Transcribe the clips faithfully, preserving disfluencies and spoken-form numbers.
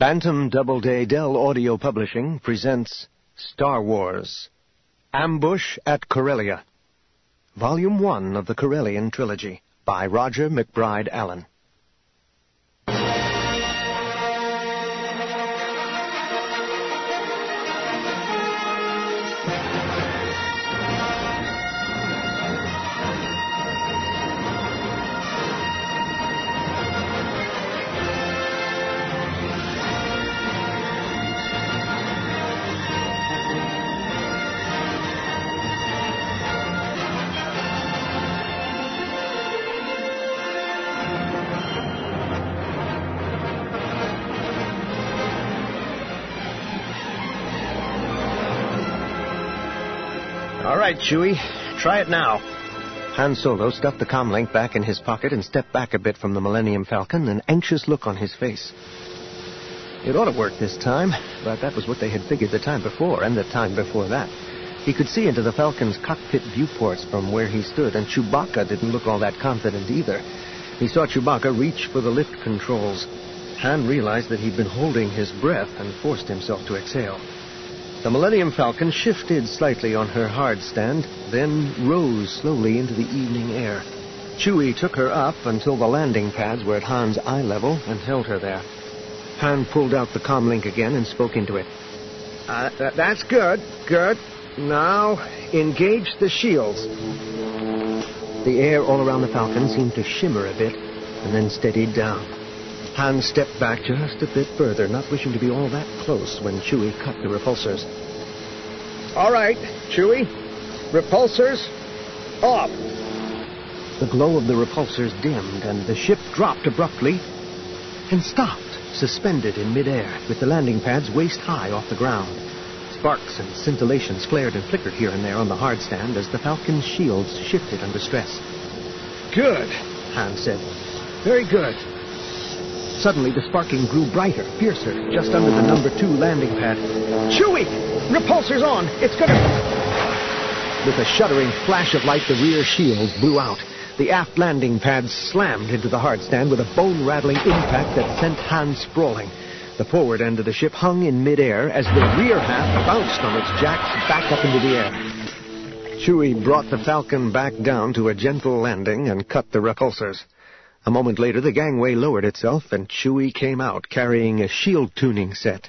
Bantam Doubleday Dell Audio Publishing presents Star Wars, Ambush at Corellia, Volume one of the Corellian Trilogy, by Roger McBride Allen. All right, Chewie. Try it now. Han Solo stuffed the comlink back in his pocket and stepped back a bit from the Millennium Falcon, an anxious look on his face. It ought to work this time, but that was what they had figured the time before, and the time before that. He could see into the Falcon's cockpit viewports from where he stood, and Chewbacca didn't look all that confident either. He saw Chewbacca reach for the lift controls. Han realized that he'd been holding his breath and forced himself to exhale. The Millennium Falcon shifted slightly on her hard stand, then rose slowly into the evening air. Chewie took her up until the landing pads were at Han's eye level and held her there. Han pulled out the comlink again and spoke into it. Uh, th- that's good, good. Now, engage the shields. The air all around the Falcon seemed to shimmer a bit and then steadied down. Han stepped back just a bit further, not wishing to be all that close when Chewie cut the repulsors. All right, Chewie. Repulsors off. The glow of the repulsors dimmed, and the ship dropped abruptly and stopped, suspended in midair, with the landing pads waist-high off the ground. Sparks and scintillations flared and flickered here and there on the hard stand as the Falcon's shields shifted under stress. Good, Han said. Very good. Suddenly, the sparking grew brighter, fiercer, just under the number two landing pad. Chewie! Repulsors on! It's gonna... With a shuddering flash of light, the rear shields blew out. The aft landing pads slammed into the hard stand with a bone-rattling impact that sent Han sprawling. The forward end of the ship hung in midair as the rear half bounced on its jacks back up into the air. Chewie brought the Falcon back down to a gentle landing and cut the repulsors. A moment later, the gangway lowered itself, and Chewie came out, carrying a shield tuning set.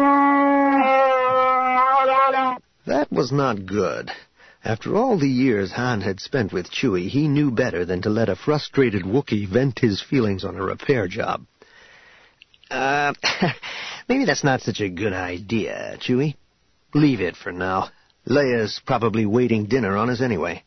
That was not good. After all the years Han had spent with Chewie, he knew better than to let a frustrated Wookiee vent his feelings on a repair job. Uh, maybe that's not such a good idea, Chewie. Leave it for now. Leia's probably waiting dinner on us anyway.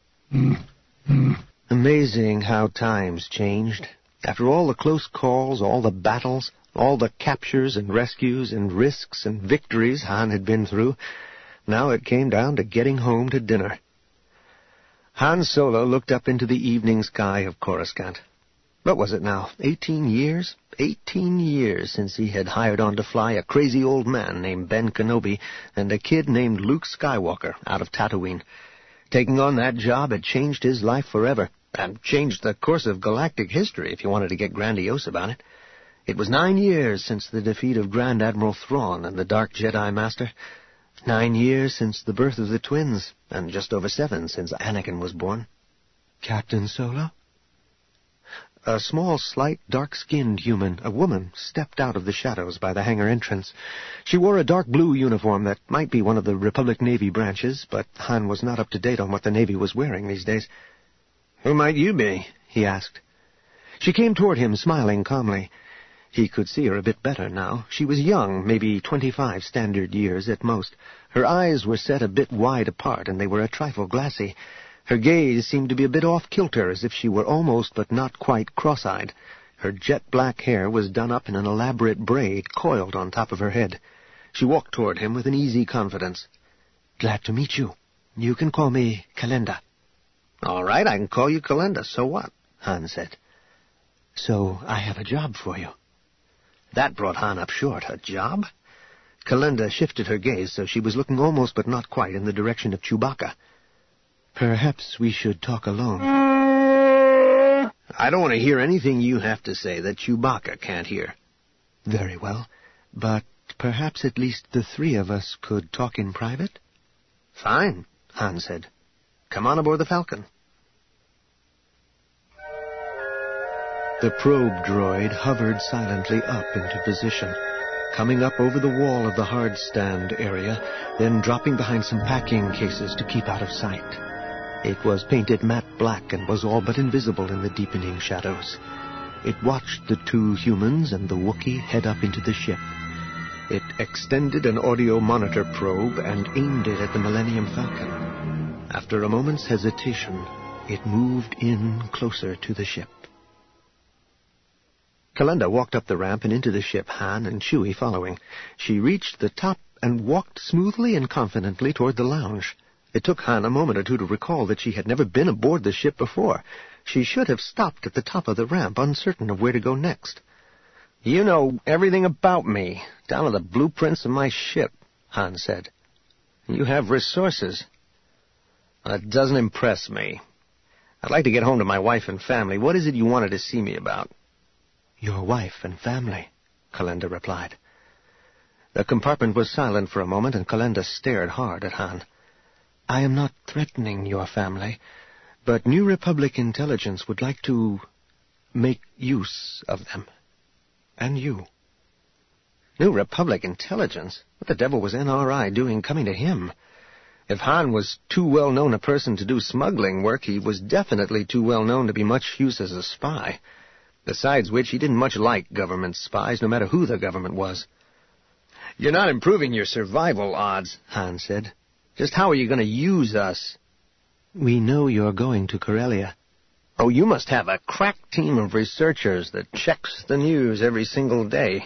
Amazing how times changed. After all the close calls, all the battles, all the captures and rescues and risks and victories Han had been through, now it came down to getting home to dinner. Han Solo looked up into the evening sky of Coruscant. What was it now? Eighteen years? Eighteen years since he had hired on to fly a crazy old man named Ben Kenobi and a kid named Luke Skywalker out of Tatooine. Taking on that job had changed his life forever. And changed the course of galactic history, if you wanted to get grandiose about it. It was nine years since the defeat of Grand Admiral Thrawn and the Dark Jedi Master. Nine years since the birth of the twins, and just over seven since Anakin was born. Captain Solo? A small, slight, dark-skinned human, a woman, stepped out of the shadows by the hangar entrance. She wore a dark blue uniform that might be one of the Republic Navy branches, but Han was not up to date on what the Navy was wearing these days. Who might you be? He asked. She came toward him, smiling calmly. He could see her a bit better now. She was young, maybe twenty-five standard years at most. Her eyes were set a bit wide apart, and they were a trifle glassy. Her gaze seemed to be a bit off-kilter, as if she were almost but not quite cross-eyed. Her jet-black hair was done up in an elaborate braid coiled on top of her head. She walked toward him with an easy confidence. Glad to meet you. You can call me Kalenda. All right, I can call you Kalenda. So what? Han said. So I have a job for you. That brought Han up short. A job? Kalenda shifted her gaze so she was looking almost but not quite in the direction of Chewbacca. Perhaps we should talk alone. I don't want to hear anything you have to say that Chewbacca can't hear. Very well. But perhaps at least the three of us could talk in private? Fine, Han said. Come on aboard the Falcon. The probe droid hovered silently up into position, coming up over the wall of the hard stand area, then dropping behind some packing cases to keep out of sight. It was painted matte black and was all but invisible in the deepening shadows. It watched the two humans and the Wookiee head up into the ship. It extended an audio monitor probe and aimed it at the Millennium Falcon. After a moment's hesitation, it moved in closer to the ship. Kalenda walked up the ramp and into the ship, Han and Chewie following. She reached the top and walked smoothly and confidently toward the lounge. It took Han a moment or two to recall that she had never been aboard the ship before. She should have stopped at the top of the ramp, uncertain of where to go next. You know everything about me, down to the blueprints of my ship, Han said. You have resources. That doesn't impress me. I'd like to get home to my wife and family. What is it you wanted to see me about? Your wife and family, Kalenda replied. The compartment was silent for a moment, and Kalenda stared hard at Han. I am not threatening your family, but New Republic intelligence would like to make use of them. And you. New Republic intelligence? What the devil was N R I doing coming to him? If Han was too well-known a person to do smuggling work, he was definitely too well-known to be much use as a spy. Besides which, he didn't much like government spies, no matter who the government was. You're not improving your survival odds, Han said. Just how are you going to use us? We know you're going to Corellia. Oh, you must have a crack team of researchers that checks the news every single day.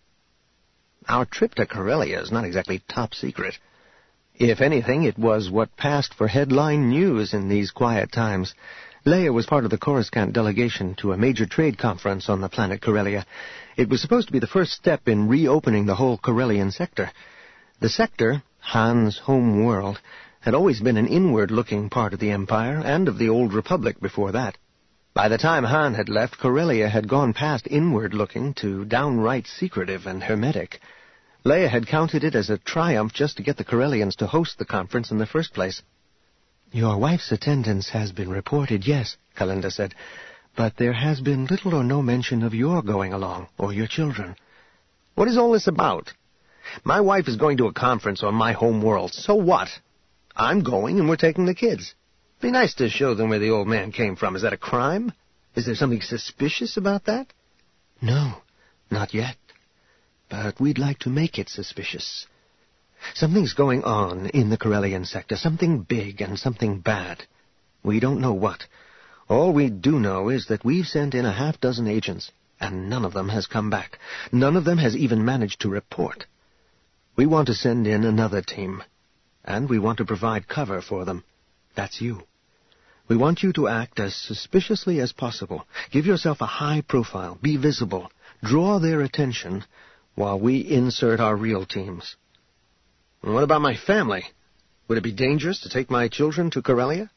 Our trip to Corellia is not exactly top secret. If anything, it was what passed for headline news in these quiet times. Leia was part of the Coruscant delegation to a major trade conference on the planet Corellia. It was supposed to be the first step in reopening the whole Corellian sector. The sector, Han's home world, had always been an inward-looking part of the Empire and of the Old Republic before that. By the time Han had left, Corellia had gone past inward-looking to downright secretive and hermetic. Leia had counted it as a triumph just to get the Corellians to host the conference in the first place. Your wife's attendance has been reported, yes, Kalenda said, but there has been little or no mention of your going along, or your children. What is all this about? My wife is going to a conference on my home world. So what? I'm going, and we're taking the kids. Be nice to show them where the old man came from. Is that a crime? Is there something suspicious about that? No, not yet. But we'd like to make it suspicious. Something's going on in the Corellian sector, something big and something bad. We don't know what. All we do know is that we've sent in a half dozen agents, and none of them has come back. None of them has even managed to report. We want to send in another team, and we want to provide cover for them. That's you. We want you to act as suspiciously as possible. Give yourself a high profile. Be visible. Draw their attention while we insert our real teams. And what about my family? Would it be dangerous to take my children to Corellia?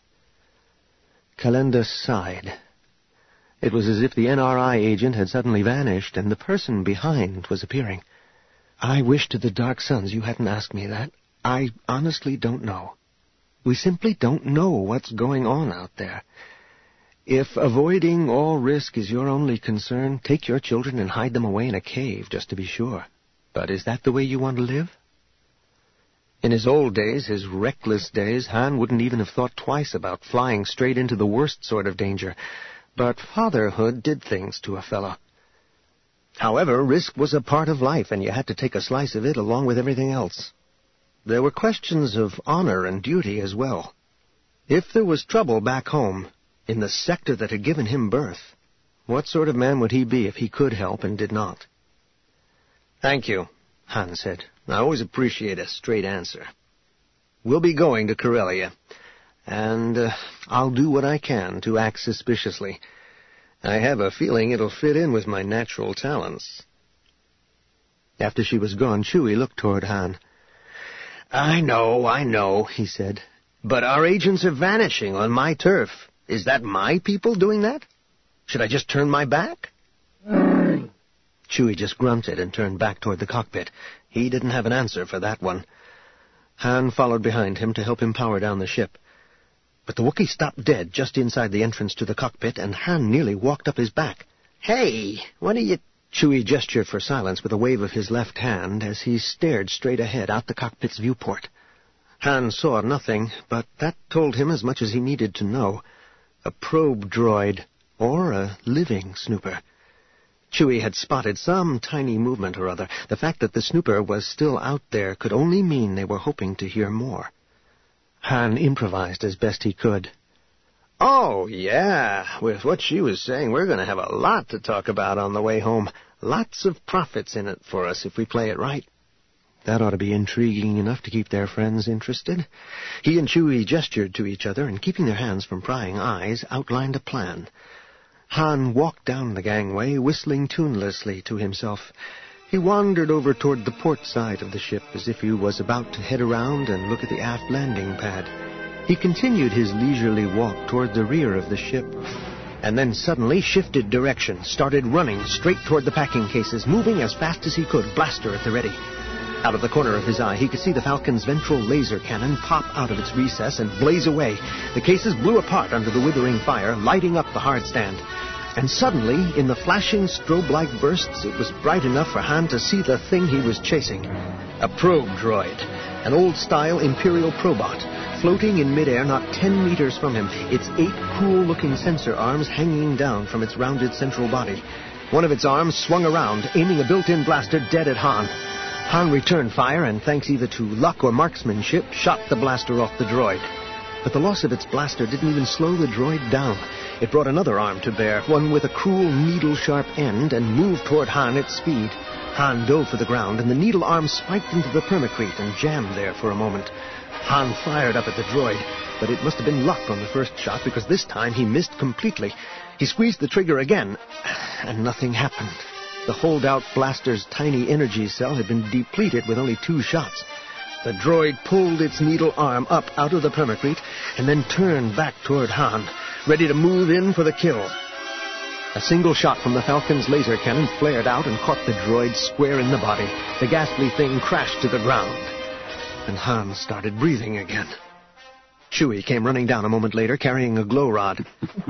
Kalenda sighed. It was as if the N R I agent had suddenly vanished and the person behind was appearing. I wish to the Dark Suns you hadn't asked me that. I honestly don't know. We simply don't know what's going on out there. If avoiding all risk is your only concern, take your children and hide them away in a cave, just to be sure. But is that the way you want to live? In his old days, his reckless days, Han wouldn't even have thought twice about flying straight into the worst sort of danger. But fatherhood did things to a fellow. However, risk was a part of life, and you had to take a slice of it along with everything else. There were questions of honor and duty as well. If there was trouble back home, in the sector that had given him birth, what sort of man would he be if he could help and did not? Thank you, Han said. I always appreciate a straight answer. We'll be going to Corellia, and uh, I'll do what I can to act suspiciously. I have a feeling it'll fit in with my natural talents. After she was gone, Chewie looked toward Han. I know, I know, he said. But our agents are vanishing on my turf. Is that my people doing that? Should I just turn my back? Chewie just grunted and turned back toward the cockpit. He didn't have an answer for that one. Han followed behind him to help him power down the ship. But the Wookiee stopped dead just inside the entrance to the cockpit, and Han nearly walked up his back. "Hey, what are you—" Chewie gestured for silence with a wave of his left hand as he stared straight ahead out the cockpit's viewport. Han saw nothing, but that told him as much as he needed to know. A probe droid, or a living snooper. Chewie had spotted some tiny movement or other. The fact that the snooper was still out there could only mean they were hoping to hear more. Han improvised as best he could. "Oh, yeah, with what she was saying, we're going to have a lot to talk about on the way home. Lots of profits in it for us if we play it right." That ought to be intriguing enough to keep their friends interested. He and Chewie gestured to each other, and keeping their hands from prying eyes, outlined a plan. Han walked down the gangway, whistling tunelessly to himself. He wandered over toward the port side of the ship as if he was about to head around and look at the aft landing pad. He continued his leisurely walk toward the rear of the ship, and then suddenly shifted direction, started running straight toward the packing cases, moving as fast as he could, blaster at the ready. Out of the corner of his eye, he could see the Falcon's ventral laser cannon pop out of its recess and blaze away. The cases blew apart under the withering fire, lighting up the hard stand. And suddenly, in the flashing strobe-like bursts, it was bright enough for Han to see the thing he was chasing. A probe droid, an old-style Imperial probot, floating in midair not ten meters from him, its eight cruel-looking sensor arms hanging down from its rounded central body. One of its arms swung around, aiming a built-in blaster dead at Han. Han returned fire, and thanks either to luck or marksmanship, shot the blaster off the droid. But the loss of its blaster didn't even slow the droid down. It brought another arm to bear, one with a cruel needle-sharp end, and moved toward Han at speed. Han dove for the ground, and the needle arm spiked into the permacrete and jammed there for a moment. Han fired up at the droid, but it must have been luck on the first shot, because this time he missed completely. He squeezed the trigger again, and nothing happened. The holdout blaster's tiny energy cell had been depleted with only two shots. The droid pulled its needle arm up out of the permacrete and then turned back toward Han, ready to move in for the kill. A single shot from the Falcon's laser cannon flared out and caught the droid square in the body. The ghastly thing crashed to the ground, and Han started breathing again. Chewie came running down a moment later, carrying a glow rod.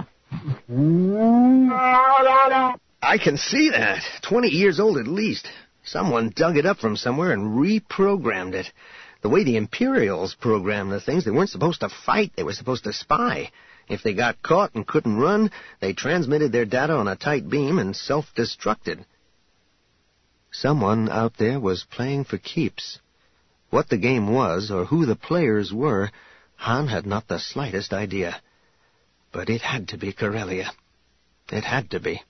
"I can see that. Twenty years old at least. Someone dug it up from somewhere and reprogrammed it. The way the Imperials programmed the things, they weren't supposed to fight, they were supposed to spy. If they got caught and couldn't run, they transmitted their data on a tight beam and self-destructed." Someone out there was playing for keeps. What the game was, or who the players were, Han had not the slightest idea. But it had to be Corellia. It had to be.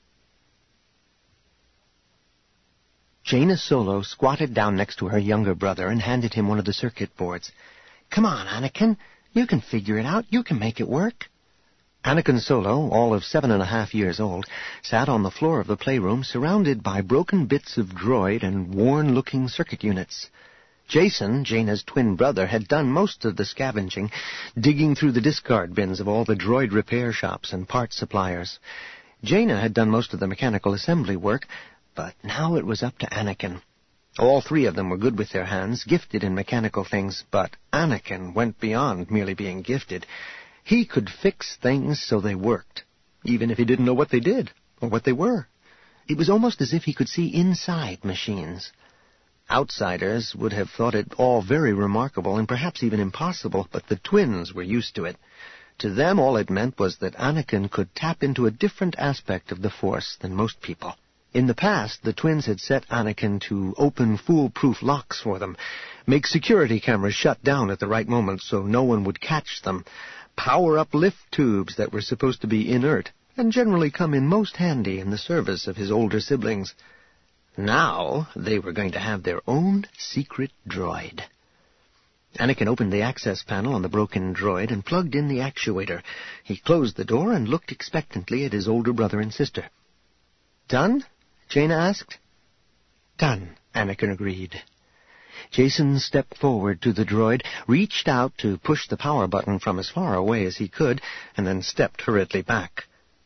Jaina Solo squatted down next to her younger brother and handed him one of the circuit boards. "Come on, Anakin. You can figure it out. You can make it work." Anakin Solo, all of seven and a half years old, sat on the floor of the playroom surrounded by broken bits of droid and worn-looking circuit units. Jason, Jaina's twin brother, had done most of the scavenging, digging through the discard bins of all the droid repair shops and parts suppliers. Jaina had done most of the mechanical assembly work, but now it was up to Anakin. All three of them were good with their hands, gifted in mechanical things, but Anakin went beyond merely being gifted. He could fix things so they worked, even if he didn't know what they did or what they were. It was almost as if he could see inside machines. Outsiders would have thought it all very remarkable and perhaps even impossible, but the twins were used to it. To them, all it meant was that Anakin could tap into a different aspect of the Force than most people. In the past, the twins had set Anakin to open foolproof locks for them, make security cameras shut down at the right moment so no one would catch them, power up lift tubes that were supposed to be inert, and generally come in most handy in the service of his older siblings. Now they were going to have their own secret droid. Anakin opened the access panel on the broken droid and plugged in the actuator. He closed the door and looked expectantly at his older brother and sister. "Done?" Jaina asked. "Done," Anakin agreed. Jason stepped forward to the droid, reached out to push the power button from as far away as he could, and then stepped hurriedly back.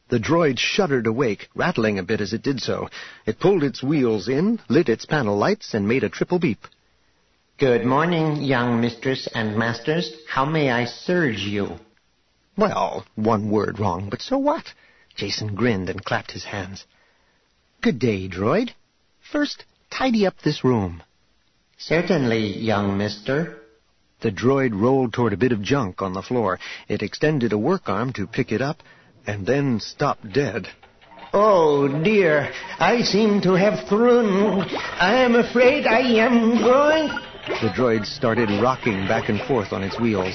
The droid shuddered awake, rattling a bit as it did so. It pulled its wheels in, lit its panel lights, and made a triple beep. Good morning, young mistress and masters. How may I serve you? Well, one word wrong, but so what? Jason grinned and clapped his hands. Good day, droid. First, tidy up this room. Certainly, young mister. The droid rolled toward a bit of junk on the floor. It extended a work arm to pick it up, and then stopped dead. Oh, dear, I seem to have thrown. I am afraid I am going... The droid started rocking back and forth on its wheels.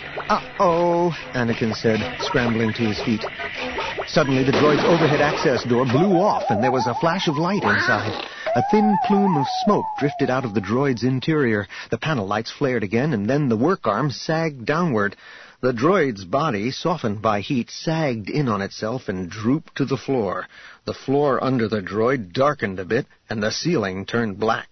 Uh-oh, Anakin said, scrambling to his feet. Suddenly, the droid's overhead access door blew off, and there was a flash of light inside. A thin plume of smoke drifted out of the droid's interior. The panel lights flared again, and then the work arm sagged downward. The droid's body, softened by heat, sagged in on itself and drooped to the floor. The floor under the droid darkened a bit, and the ceiling turned black.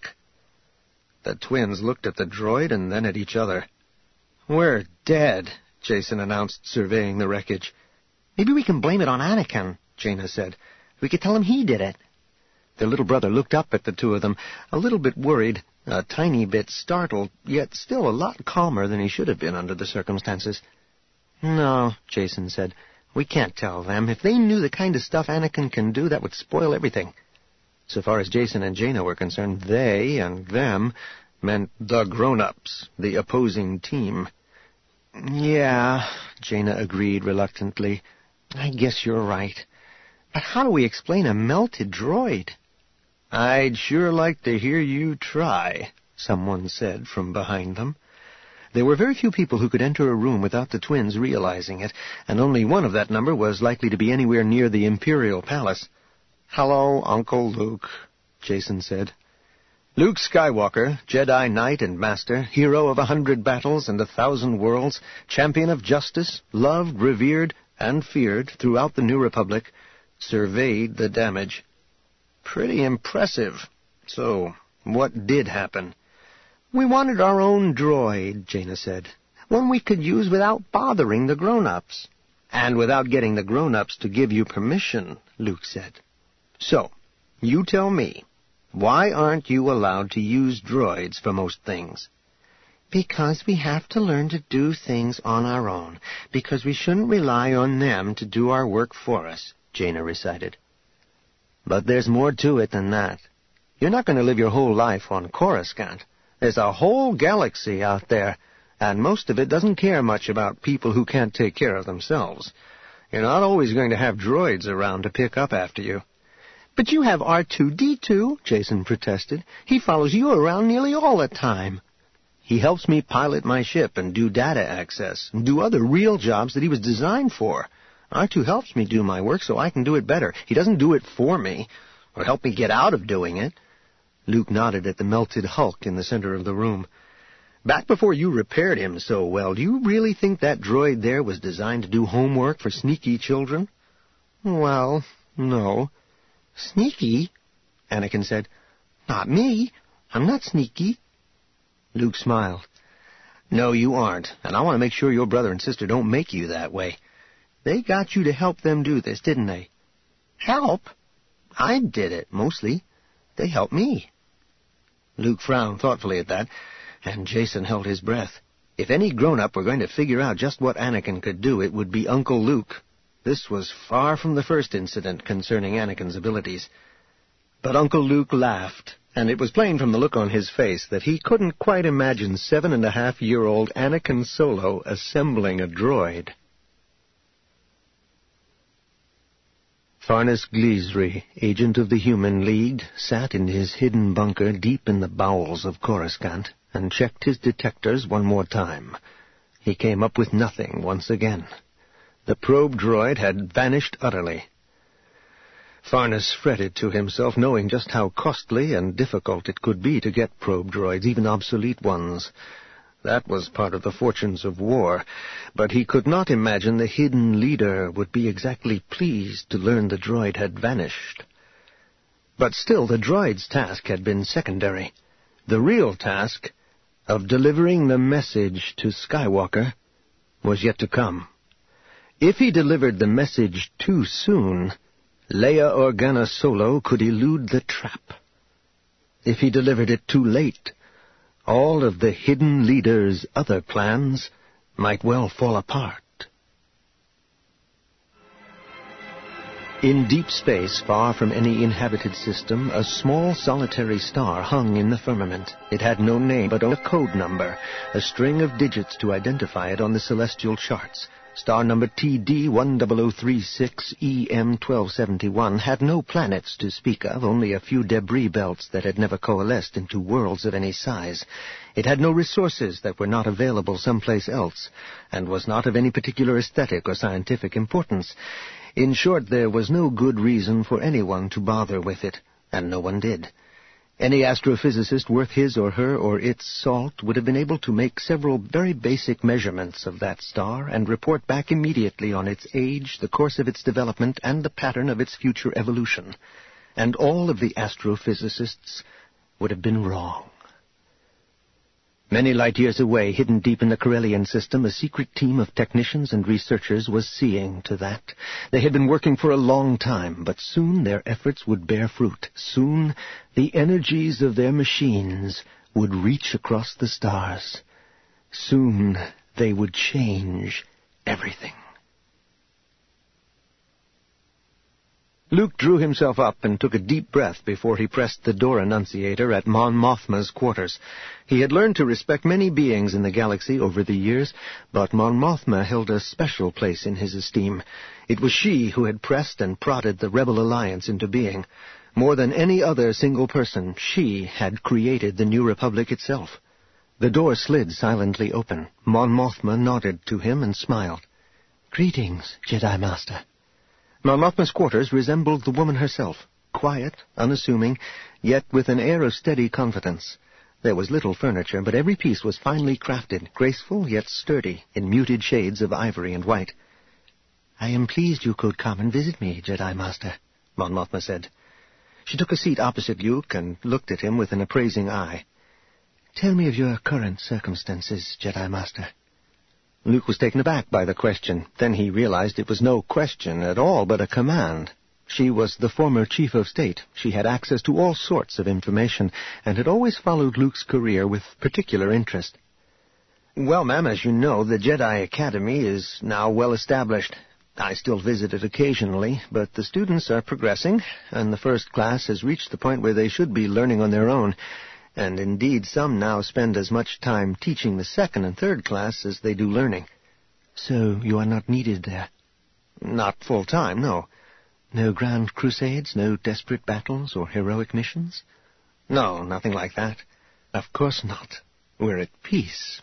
The twins looked at the droid and then at each other. We're dead, Jason announced, surveying the wreckage. Maybe we can blame it on Anakin, Jaina said. We could tell him he did it. Their little brother looked up at the two of them, a little bit worried, a tiny bit startled, yet still a lot calmer than he should have been under the circumstances. No, Jason said. We can't tell them. If they knew the kind of stuff Anakin can do, that would spoil everything. So far as Jason and Jaina were concerned, they and them meant the grown-ups, the opposing team. Yeah, Jaina agreed reluctantly. I guess you're right. But how do we explain a melted droid? I'd sure like to hear you try, someone said from behind them. There were very few people who could enter a room without the twins realizing it, and only one of that number was likely to be anywhere near the Imperial Palace. Hello, Uncle Luke, Jason said. Luke Skywalker, Jedi Knight and Master, hero of a hundred battles and a thousand worlds, champion of justice, loved, revered, and feared throughout the New Republic, surveyed the damage. Pretty impressive. So, what did happen? We wanted our own droid, Jaina said. One we could use without bothering the grown-ups. And without getting the grown-ups to give you permission, Luke said. So, you tell me, why aren't you allowed to use droids for most things? Because we have to learn to do things on our own. Because we shouldn't rely on them to do our work for us, Jaina recited. But there's more to it than that. You're not going to live your whole life on Coruscant. There's a whole galaxy out there, and most of it doesn't care much about people who can't take care of themselves. You're not always going to have droids around to pick up after you. But you have R two D two, Jason protested. He follows you around nearly all the time. He helps me pilot my ship and do data access and do other real jobs that he was designed for. R two helps me do my work so I can do it better. He doesn't do it for me or help me get out of doing it. Luke nodded at the melted hulk in the center of the room. Back before you repaired him so well, do you really think that droid there was designed to do homework for sneaky children? Well, no. Sneaky? Anakin said. Not me. I'm not sneaky. Luke smiled. No, you aren't, and I want to make sure your brother and sister don't make you that way. They got you to help them do this, didn't they? Help? I did it, mostly. They helped me. Luke frowned thoughtfully at that, and Jason held his breath. If any grown-up were going to figure out just what Anakin could do, it would be Uncle Luke. This was far from the first incident concerning Anakin's abilities. But Uncle Luke laughed, and it was plain from the look on his face that he couldn't quite imagine seven-and-a-half-year-old Anakin Solo assembling a droid. Farnes Gleesry, agent of the Human League, sat in his hidden bunker deep in the bowels of Coruscant and checked his detectors one more time. He came up with nothing once again. The probe droid had vanished utterly. Farnes fretted to himself, knowing just how costly and difficult it could be to get probe droids, even obsolete ones. That was part of the fortunes of war, but he could not imagine the hidden leader would be exactly pleased to learn the droid had vanished. But still, the droid's task had been secondary. The real task of delivering the message to Skywalker was yet to come. If he delivered the message too soon, Leia Organa Solo could elude the trap. If he delivered it too late, all of the hidden leader's other plans might well fall apart. In deep space, far from any inhabited system, a small solitary star hung in the firmament. It had no name, but a code number, a string of digits to identify it on the celestial charts. Star number T D one zero zero three six E M twelve seventy-one had no planets to speak of, only a few debris belts that had never coalesced into worlds of any size. It had no resources that were not available someplace else, and was not of any particular aesthetic or scientific importance. In short, there was no good reason for anyone to bother with it, and no one did. Any astrophysicist worth his or her or its salt would have been able to make several very basic measurements of that star and report back immediately on its age, the course of its development, and the pattern of its future evolution. And all of the astrophysicists would have been wrong. Many light years away, hidden deep in the Corellian system, a secret team of technicians and researchers was seeing to that. They had been working for a long time, but soon their efforts would bear fruit. Soon the energies of their machines would reach across the stars. Soon they would change everything. Luke drew himself up and took a deep breath before he pressed the door annunciator at Mon Mothma's quarters. He had learned to respect many beings in the galaxy over the years, but Mon Mothma held a special place in his esteem. It was she who had pressed and prodded the Rebel Alliance into being. More than any other single person, she had created the New Republic itself. The door slid silently open. Mon Mothma nodded to him and smiled. "Greetings, Jedi Master." Mon Mothma's quarters resembled the woman herself, quiet, unassuming, yet with an air of steady confidence. There was little furniture, but every piece was finely crafted, graceful yet sturdy, in muted shades of ivory and white. "I am pleased you could come and visit me, Jedi Master," Mon Mothma said. She took a seat opposite Luke and looked at him with an appraising eye. "Tell me of your current circumstances, Jedi Master." Luke was taken aback by the question. Then he realized it was no question at all, but a command. She was the former chief of state. She had access to all sorts of information, and had always followed Luke's career with particular interest. "Well, ma'am, as you know, the Jedi Academy is now well established. I still visit it occasionally, but the students are progressing, and the first class has reached the point where they should be learning on their own. And indeed, some now spend as much time teaching the second and third class as they do learning." "So you are not needed there?" "Not full-time, no." "No grand crusades, no desperate battles or heroic missions?" "No, nothing like that." "Of course not. We're at peace."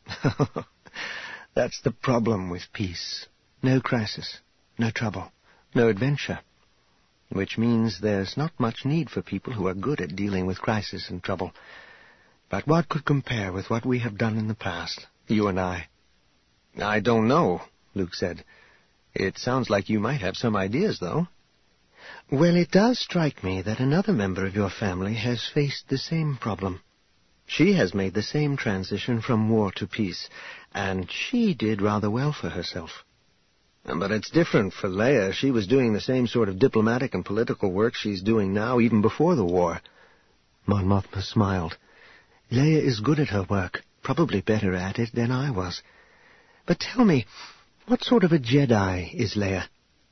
"That's the problem with peace. No crisis, no trouble, no adventure. Which means there's not much need for people who are good at dealing with crisis and trouble. But what could compare with what we have done in the past, you and I?" "I don't know," Luke said. "It sounds like you might have some ideas, though." "Well, it does strike me that another member of your family has faced the same problem. She has made the same transition from war to peace, and she did rather well for herself." "But it's different for Leia. She was doing the same sort of diplomatic and political work she's doing now, even before the war." Mon Mothma smiled. "Leia is good at her work, probably better at it than I was. But tell me, what sort of a Jedi is Leia?"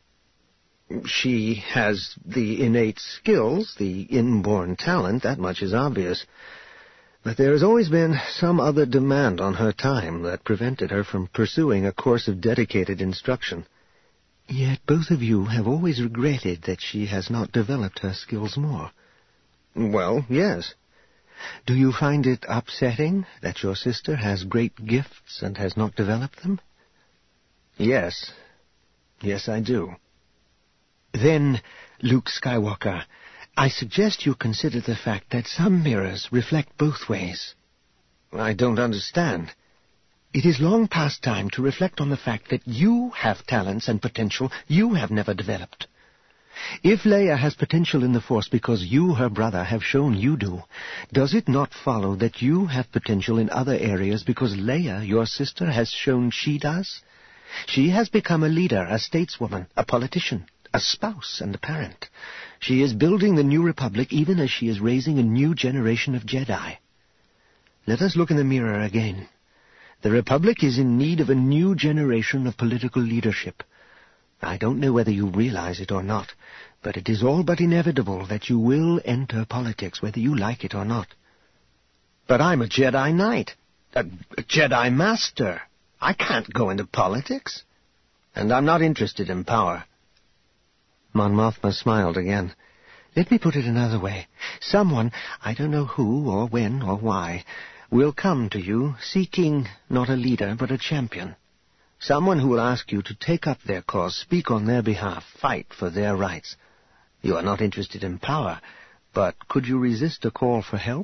"She has the innate skills, the inborn talent, that much is obvious. But there has always been some other demand on her time that prevented her from pursuing a course of dedicated instruction." "Yet both of you have always regretted that she has not developed her skills more." "Well, yes." "Do you find it upsetting that your sister has great gifts and has not developed them?" "Yes. Yes, I do." "Then, Luke Skywalker, I suggest you consider the fact that some mirrors reflect both ways." "I don't understand." "It is long past time to reflect on the fact that you have talents and potential you have never developed. If Leia has potential in the Force because you, her brother, have shown you do, does it not follow that you have potential in other areas because Leia, your sister, has shown she does? She has become a leader, a stateswoman, a politician, a spouse, and a parent. She is building the new republic even as she is raising a new generation of Jedi. Let us look in the mirror again. The republic is in need of a new generation of political leadership. I don't know whether you realize it or not, but it is all but inevitable that you will enter politics, whether you like it or not. But I'm a Jedi Knight, a, a Jedi Master. I can't go into politics. And I'm not interested in power. Mon Mothma smiled again. Let me put it another way. Someone, I don't know who or when or why, will come to you seeking not a leader but a champion. Someone who will ask you to take up their cause, speak on their behalf, fight for their rights. You are not interested in power, but could you resist a call for help?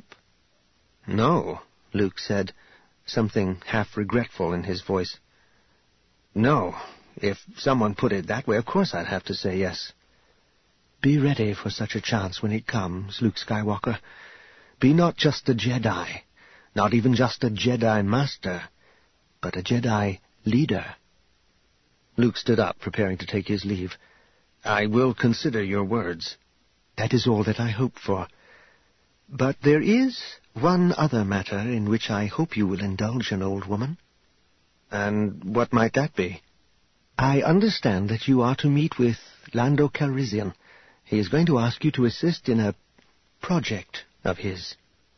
No, Luke said, something half-regretful in his voice. No, if someone put it that way, of course I'd have to say yes. Be ready for such a chance when it comes, Luke Skywalker. Be not just a Jedi, not even just a Jedi Master, but a Jedi leader. Luke stood up, preparing to take his leave. I will consider your words. That is all that I hope for. But there is one other matter in which I hope you will indulge an old woman. And what might that be? I understand that you are to meet with Lando Calrissian. He is going to ask you to assist in a project of his.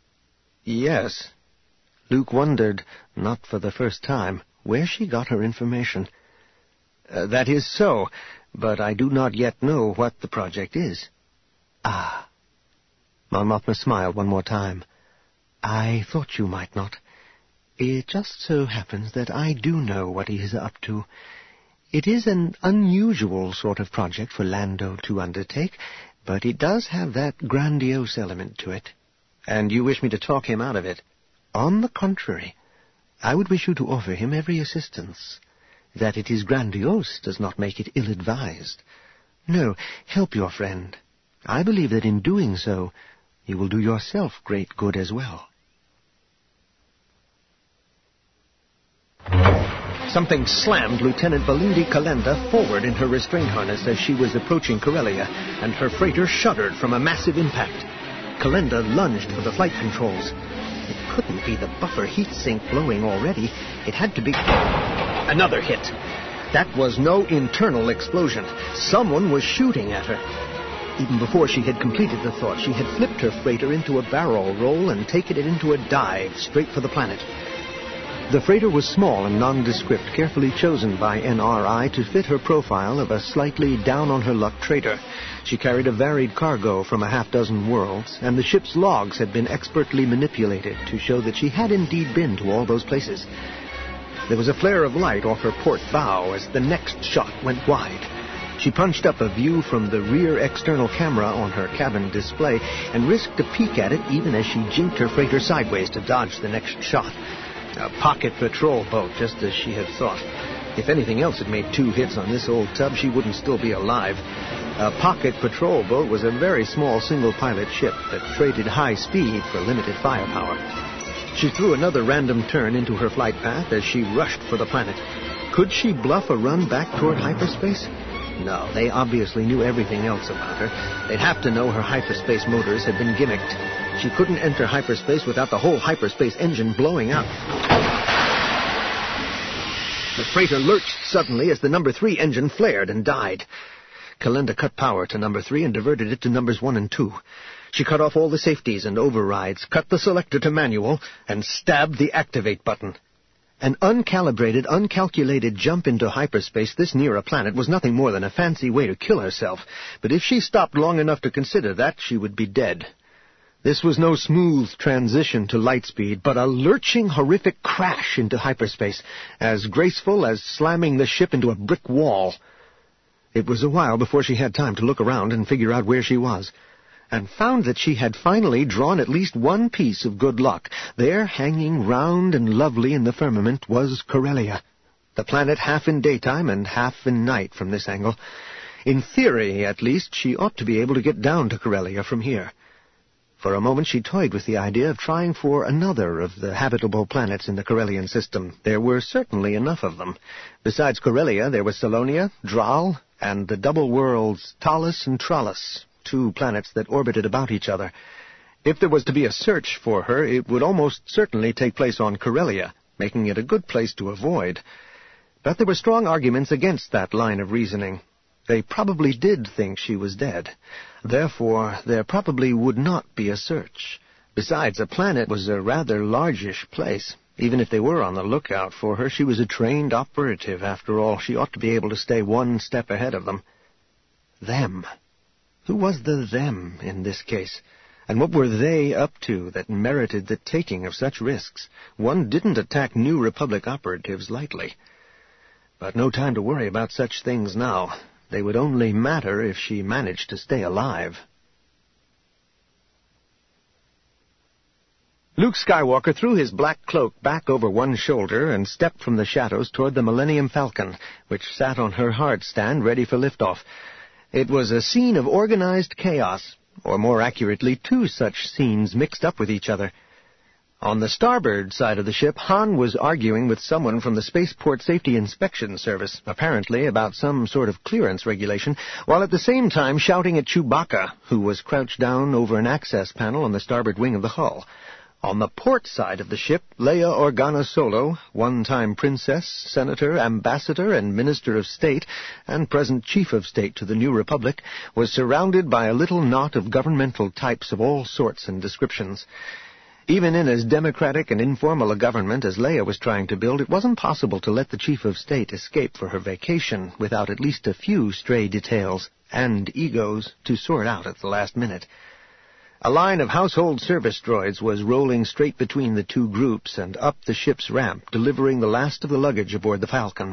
Yes. Luke wondered, not for the first time, where she got her information. Uh, that is so, but I do not yet know what the project is. Ah. Mon Mothma smiled one more time. I thought you might not. It just so happens that I do know what he is up to. It is an unusual sort of project for Lando to undertake, but it does have that grandiose element to it. And you wish me to talk him out of it? On the contrary, I would wish you to offer him every assistance. That it is grandiose does not make it ill-advised. No, help your friend. I believe that in doing so, you will do yourself great good as well. Something slammed Lieutenant Valindi Kalenda forward in her restraint harness as she was approaching Corellia, and her freighter shuddered from a massive impact. Kalenda lunged for the flight controls. It couldn't be the buffer heat sink blowing already. It had to be... Another hit. That was no internal explosion. Someone was shooting at her. Even before she had completed the thought, she had flipped her freighter into a barrel roll and taken it into a dive straight for the planet. The freighter was small and nondescript, carefully chosen by N R I to fit her profile of a slightly down-on-her-luck trader. She carried a varied cargo from a half-dozen worlds, and the ship's logs had been expertly manipulated to show that she had indeed been to all those places. There was a flare of light off her port bow as the next shot went wide. She punched up a view from the rear external camera on her cabin display and risked a peek at it even as she jinked her freighter sideways to dodge the next shot. A pocket patrol boat, just as she had thought. If anything else had made two hits on this old tub, she wouldn't still be alive. A pocket patrol boat was a very small single-pilot ship that traded high speed for limited firepower. She threw another random turn into her flight path as she rushed for the planet. Could she bluff a run back toward hyperspace? No, they obviously knew everything else about her. They'd have to know her hyperspace motors had been gimmicked. She couldn't enter hyperspace without the whole hyperspace engine blowing up. The freighter lurched suddenly as the number three engine flared and died. Kalenda cut power to number three and diverted it to numbers one and two. She cut off all the safeties and overrides, cut the selector to manual, and stabbed the activate button. An uncalibrated, uncalculated jump into hyperspace this near a planet was nothing more than a fancy way to kill herself. But if she stopped long enough to consider that, she would be dead. This was no smooth transition to light speed, but a lurching, horrific crash into hyperspace, as graceful as slamming the ship into a brick wall. It was a while before she had time to look around and figure out where she was, and found that she had finally drawn at least one piece of good luck. There, hanging round and lovely in the firmament, was Corellia, the planet half in daytime and half in night from this angle. In theory, at least, she ought to be able to get down to Corellia from here. For a moment she toyed with the idea of trying for another of the habitable planets in the Corellian system. There were certainly enough of them. Besides Corellia, there was Salonia, Dral, and the double worlds Talus and Tralus, two planets that orbited about each other. If there was to be a search for her, it would almost certainly take place on Corellia, making it a good place to avoid. But there were strong arguments against that line of reasoning. They probably did think she was dead. Therefore, there probably would not be a search. Besides, a planet was a rather largish place. Even if they were on the lookout for her, she was a trained operative. After all, she ought to be able to stay one step ahead of them. Them. Who was the them in this case? And what were they up to that merited the taking of such risks? One didn't attack New Republic operatives lightly. But no time to worry about such things now. They would only matter if she managed to stay alive. Luke Skywalker threw his black cloak back over one shoulder and stepped from the shadows toward the Millennium Falcon, which sat on her hard stand ready for liftoff. It was a scene of organized chaos, or more accurately, two such scenes mixed up with each other. On the starboard side of the ship, Han was arguing with someone from the Spaceport Safety Inspection Service, apparently about some sort of clearance regulation, while at the same time shouting at Chewbacca, who was crouched down over an access panel on the starboard wing of the hull. On the port side of the ship, Leia Organa Solo, one-time princess, senator, ambassador, and minister of state, and present chief of state to the New Republic, was surrounded by a little knot of governmental types of all sorts and descriptions. Even in as democratic and informal a government as Leia was trying to build, it wasn't possible to let the chief of state escape for her vacation without at least a few stray details and egos to sort out at the last minute. A line of household service droids was rolling straight between the two groups and up the ship's ramp, delivering the last of the luggage aboard the Falcon.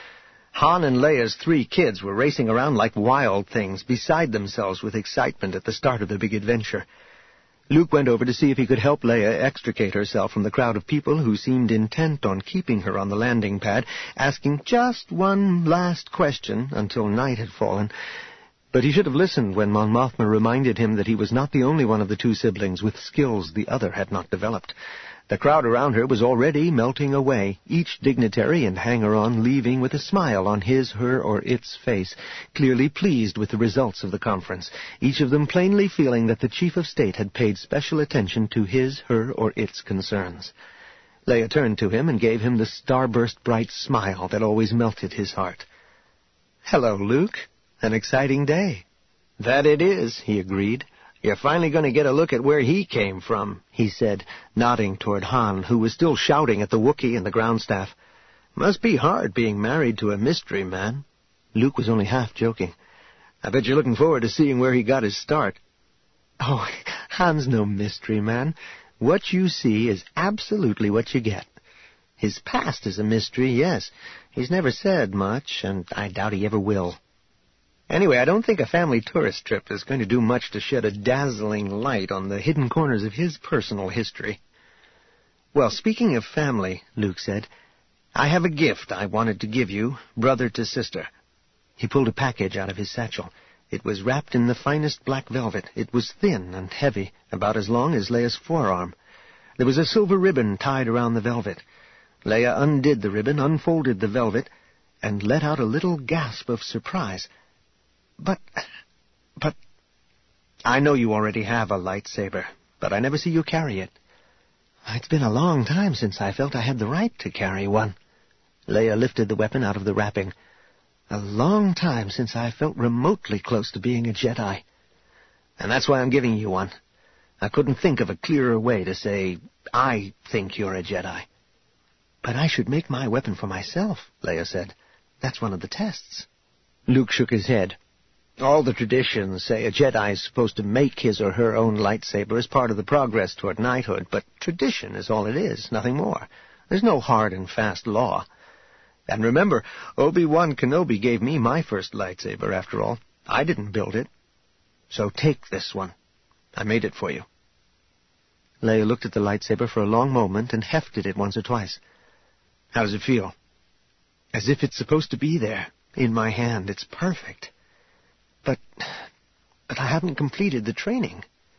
Han and Leia's three kids were racing around like wild things, beside themselves with excitement at the start of their big adventure. Luke went over to see if he could help Leia extricate herself from the crowd of people who seemed intent on keeping her on the landing pad, asking just one last question until night had fallen. But he should have listened when Mon Mothma reminded him that he was not the only one of the two siblings with skills the other had not developed. The crowd around her was already melting away, each dignitary and hanger-on leaving with a smile on his, her, or its face, clearly pleased with the results of the conference, each of them plainly feeling that the chief of state had paid special attention to his, her, or its concerns. Leia turned to him and gave him the starburst-bright smile that always melted his heart. "Hello, Luke. An exciting day." "That it is," he agreed. "You're finally going to get a look at where he came from," he said, nodding toward Han, who was still shouting at the Wookiee and the ground staff. "Must be hard being married to a mystery man." Luke was only half joking. "I bet you're looking forward to seeing where he got his start." "Oh, Han's no mystery man. What you see is absolutely what you get. His past is a mystery, yes. He's never said much, and I doubt he ever will. Anyway, I don't think a family tourist trip is going to do much to shed a dazzling light on the hidden corners of his personal history." "Well, speaking of family," Luke said, "I have a gift I wanted to give you, brother to sister." He pulled a package out of his satchel. It was wrapped in the finest black velvet. It was thin and heavy, about as long as Leia's forearm. There was a silver ribbon tied around the velvet. Leia undid the ribbon, unfolded the velvet, and let out a little gasp of surprise. But, but, I know you already have a lightsaber, but I never see you carry it." "It's been a long time since I felt I had the right to carry one." Leia lifted the weapon out of the wrapping. "A long time since I felt remotely close to being a Jedi. And that's why I'm giving you one. I couldn't think of a clearer way to say, I think you're a Jedi." "But I should make my weapon for myself," Leia said. "That's one of the tests." Luke shook his head. "All the traditions say a Jedi is supposed to make his or her own lightsaber as part of the progress toward knighthood, but tradition is all it is, nothing more. There's no hard and fast law. And remember, Obi-Wan Kenobi gave me my first lightsaber, after all. I didn't build it. So take this one. I made it for you." Leia looked at the lightsaber for a long moment and hefted it once or twice. "How does it feel?" "As if it's supposed to be there, in my hand. It's perfect. But, but I haven't completed the training."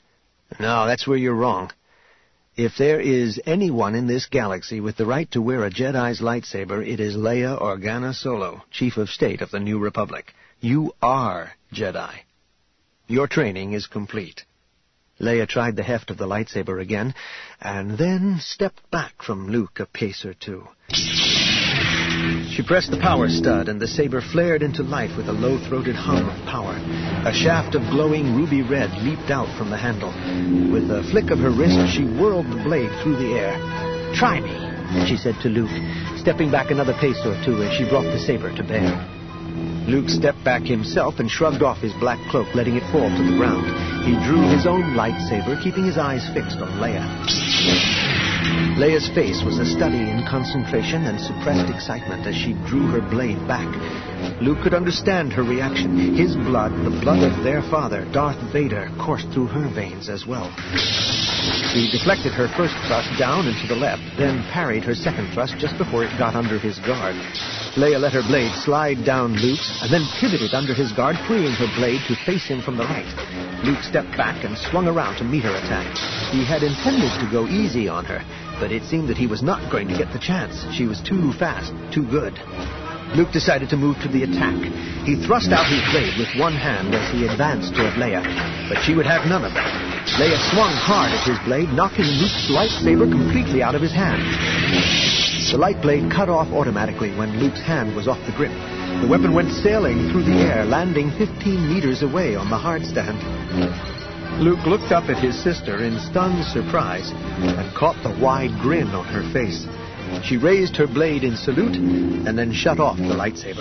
No, that's where you're wrong. If there is anyone in this galaxy with the right to wear a Jedi's lightsaber, it is Leia Organa Solo, Chief of State of the New Republic. You are Jedi. Your training is complete. Leia tried the heft of the lightsaber again, and then stepped back from Luke a pace or two. She pressed the power stud, and the saber flared into life with a low-throated hum of power. A shaft of glowing ruby red leaped out from the handle. With a flick of her wrist, she whirled the blade through the air. "Try me," she said to Luke, stepping back another pace or two as she brought the saber to bear. Luke stepped back himself and shrugged off his black cloak, letting it fall to the ground. He drew his own lightsaber, keeping his eyes fixed on Leia. Leia's face was a study in concentration and suppressed excitement as she drew her blade back. Luke could understand her reaction. His blood, the blood of their father, Darth Vader, coursed through her veins as well. He deflected her first thrust down and to the left, then parried her second thrust just before it got under his guard. Leia let her blade slide down Luke's, and then pivoted under his guard, freeing her blade to face him from the right. Luke stepped back and swung around to meet her attack. He had intended to go easy on her, but it seemed that he was not going to get the chance. She was too fast, too good. Luke decided to move to the attack. He thrust out his blade with one hand as he advanced toward Leia, but she would have none of that. Leia swung hard at his blade, knocking Luke's lightsaber completely out of his hand. The light blade cut off automatically when Luke's hand was off the grip. The weapon went sailing through the air, landing fifteen meters away on the hardstand. Luke looked up at his sister in stunned surprise and caught the wide grin on her face. She raised her blade in salute and then shut off the lightsaber.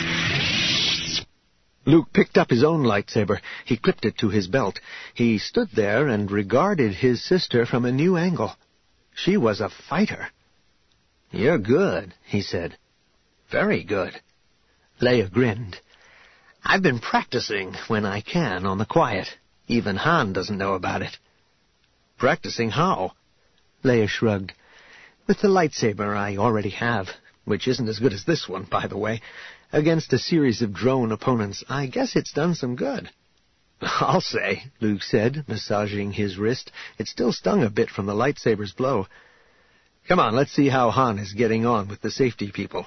Luke picked up his own lightsaber. He clipped it to his belt. He stood there and regarded his sister from a new angle. She was a fighter. "You're good," he said. "Very good." Leia grinned. "I've been practicing when I can on the quiet. Even Han doesn't know about it." "Practicing how?" Leia shrugged. "With the lightsaber I already have, which isn't as good as this one, by the way. Against a series of drone opponents, I guess it's done some good." "I'll say," Luke said, massaging his wrist. It still stung a bit from the lightsaber's blow. "Come on, let's see how Han is getting on with the safety people."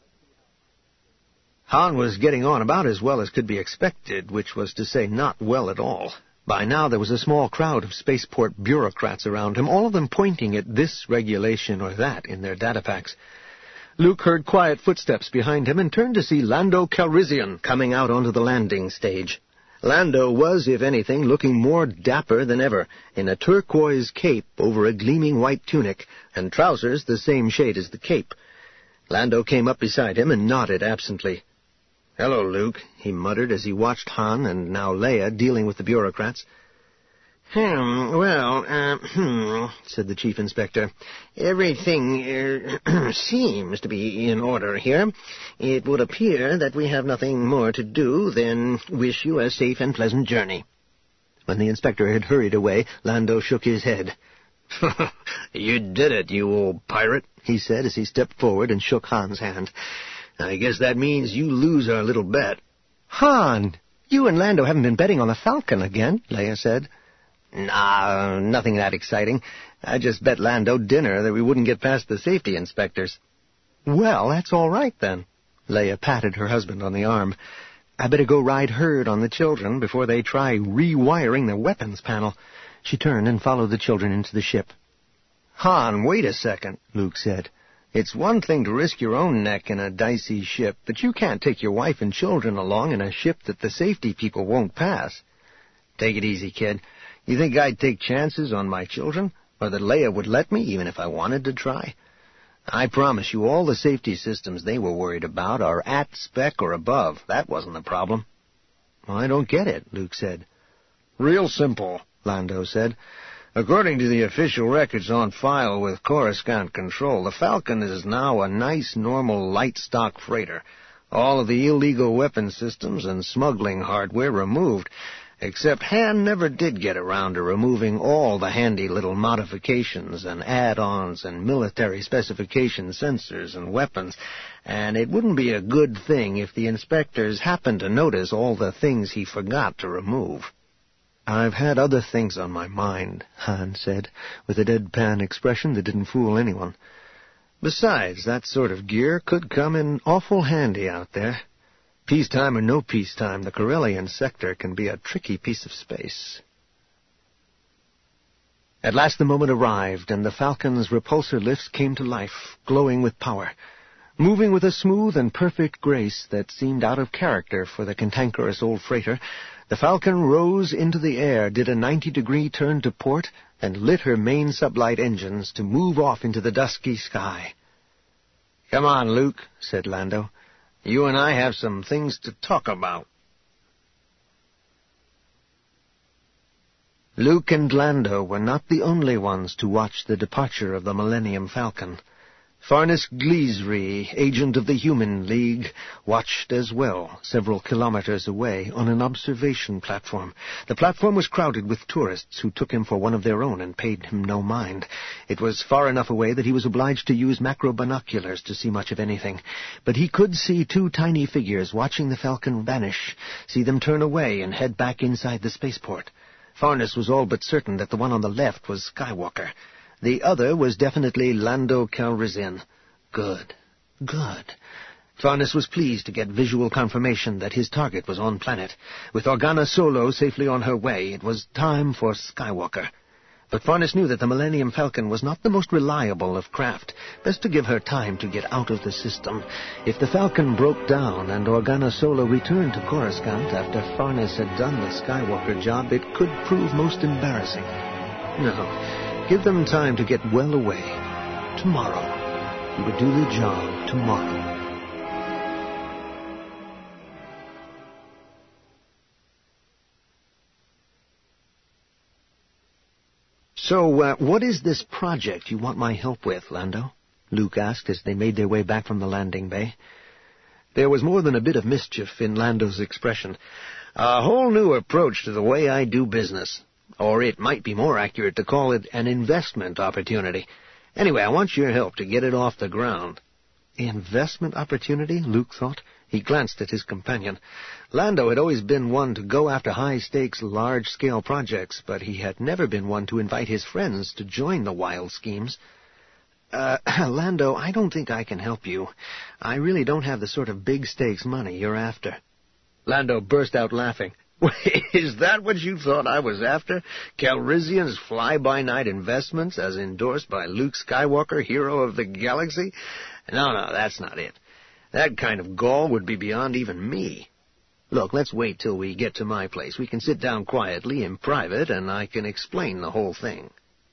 Han was getting on about as well as could be expected, which was to say not well at all. By now there was a small crowd of spaceport bureaucrats around him, all of them pointing at this regulation or that in their datapacks. Luke heard quiet footsteps behind him and turned to see Lando Calrissian coming out onto the landing stage. Lando was, if anything, looking more dapper than ever, in a turquoise cape over a gleaming white tunic, and trousers the same shade as the cape. Lando came up beside him and nodded absently. "Hello, Luke," he muttered as he watched Han and now Leia dealing with the bureaucrats. "Hmm, well, uh, hmm," said the Chief Inspector. "Everything uh, seems to be in order here. It would appear that we have nothing more to do than wish you a safe and pleasant journey." When the inspector had hurried away, Lando shook his head. "You did it, you old pirate," he said as he stepped forward and shook Han's hand. "I guess that means you lose our little bet." "Han, you and Lando haven't been betting on the Falcon again," Leia said. "Nah, nothing that exciting. I just bet Lando dinner that we wouldn't get past the safety inspectors." "Well, that's all right, then." Leia patted her husband on the arm. "I better go ride herd on the children before they try rewiring the weapons panel." She turned and followed the children into the ship. "Han, wait a second," Luke said. "It's one thing to risk your own neck in a dicey ship, but you can't take your wife and children along in a ship that the safety people won't pass." "Take it easy, kid. You think I'd take chances on my children, or that Leia would let me, even if I wanted to try? I promise you all the safety systems they were worried about are at spec or above. That wasn't the problem." "Well, I don't get it," Luke said. "Real simple," Lando said. "According to the official records on file with Coruscant Control, the Falcon is now a nice, normal, light stock freighter. All of the illegal weapon systems and smuggling hardware removed, except Han never did get around to removing all the handy little modifications and add-ons and military specification sensors and weapons, and it wouldn't be a good thing if the inspectors happened to notice all the things he forgot to remove." I've had other things on my mind, Han said, with a deadpan expression that didn't fool anyone. Besides, that sort of gear could come in awful handy out there. Peacetime or no peacetime, the Corellian sector can be a tricky piece of space. At last the moment arrived, and the Falcon's repulsor lifts came to life, glowing with power. Moving with a smooth and perfect grace that seemed out of character for the cantankerous old freighter, the Falcon rose into the air, did a ninety-degree turn to port, and lit her main sublight engines to move off into the dusky sky. "Come on, Luke," said Lando. "You and I have some things to talk about." Luke and Lando were not the only ones to watch the departure of the Millennium Falcon. Farnes Gleesry, agent of the Human League, watched as well, several kilometers away, on an observation platform. The platform was crowded with tourists who took him for one of their own and paid him no mind. It was far enough away that he was obliged to use macro binoculars to see much of anything. But he could see two tiny figures watching the Falcon vanish, see them turn away and head back inside the spaceport. Farnes was all but certain that the one on the left was Skywalker. The other was definitely Lando Calrissian. Good. Good. Farnes was pleased to get visual confirmation that his target was on planet. With Organa Solo safely on her way, it was time for Skywalker. But Farnes knew that the Millennium Falcon was not the most reliable of craft. Best to give her time to get out of the system. If the Falcon broke down and Organa Solo returned to Coruscant after Farnes had done the Skywalker job, it could prove most embarrassing. No. Give them time to get well away. Tomorrow. He would do the job tomorrow. So, uh, what is this project you want my help with, Lando? Luke asked as they made their way back from the landing bay. There was more than a bit of mischief in Lando's expression. A whole new approach to the way I do business. Or it might be more accurate to call it an investment opportunity. Anyway, I want your help to get it off the ground. Investment opportunity? Luke thought. He glanced at his companion. Lando had always been one to go after high-stakes, large-scale projects, but he had never been one to invite his friends to join the wild schemes. Uh, Lando, I don't think I can help you. I really don't have the sort of big-stakes money you're after. Lando burst out laughing. Is that what you thought I was after? Calrissian's fly-by-night investments as endorsed by Luke Skywalker, hero of the galaxy? No, no, that's not it. That kind of gall would be beyond even me. Look, let's wait till we get to my place. We can sit down quietly in private, and I can explain the whole thing.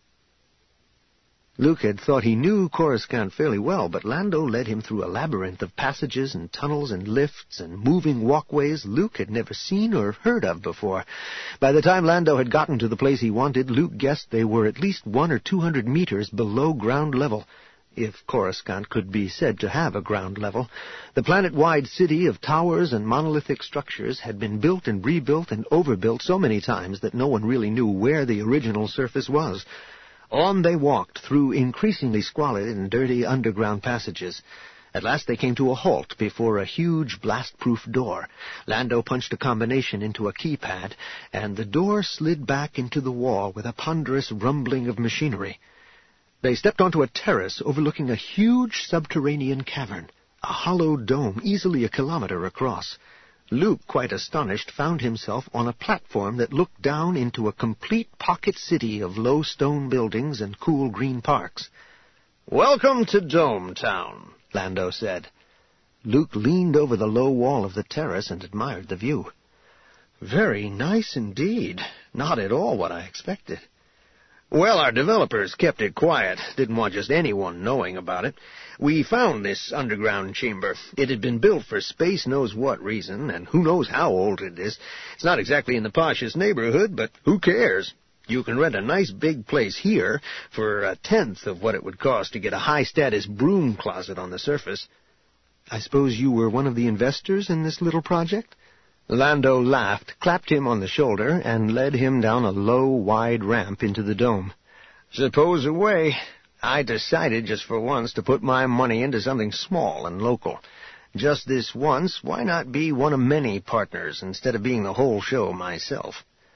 Luke had thought he knew Coruscant fairly well, but Lando led him through a labyrinth of passages and tunnels and lifts and moving walkways Luke had never seen or heard of before. By the time Lando had gotten to the place he wanted, Luke guessed they were at least one or two hundred meters below ground level, if Coruscant could be said to have a ground level. The planet-wide city of towers and monolithic structures had been built and rebuilt and overbuilt so many times that no one really knew where the original surface was. On they walked through increasingly squalid and dirty underground passages. At last they came to a halt before a huge blast-proof door. Lando punched a combination into a keypad, and the door slid back into the wall with a ponderous rumbling of machinery. They stepped onto a terrace overlooking a huge subterranean cavern, a hollow dome easily a kilometer across. Luke, quite astonished, found himself on a platform that looked down into a complete pocket city of low stone buildings and cool green parks. "Welcome to Dome Town," Lando said. Luke leaned over the low wall of the terrace and admired the view. "Very nice indeed. Not at all what I expected." "Well, our developers kept it quiet. Didn't want just anyone knowing about it. We found this underground chamber. It had been built for space knows what reason, and who knows how old it is. It's not exactly in the poshest neighborhood, but who cares? You can rent a nice big place here for a tenth of what it would cost to get a high-status broom closet on the surface." "I suppose you were one of the investors in this little project?" Lando laughed, clapped him on the shoulder, and led him down a low, wide ramp into the dome. "Suppose away. I decided just for once to put my money into something small and local. Just this once, why not be one of many partners instead of being the whole show myself?"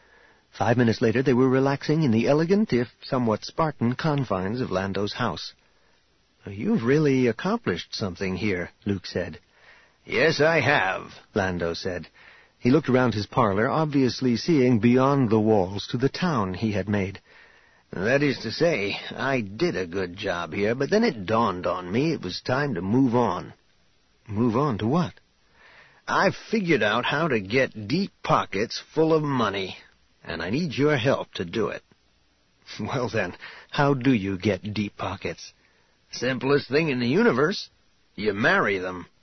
Five minutes later, they were relaxing in the elegant, if somewhat Spartan, confines of Lando's house. "You've really accomplished something here," Luke said. "Yes, I have," Lando said. He looked around his parlor, obviously seeing beyond the walls to the town he had made. "That is to say, I did a good job here, but then it dawned on me it was time to move on." "Move on to what?" "I've figured out how to get deep pockets full of money, and I need your help to do it." "Well then, how do you get deep pockets?" "Simplest thing in the universe. You marry them."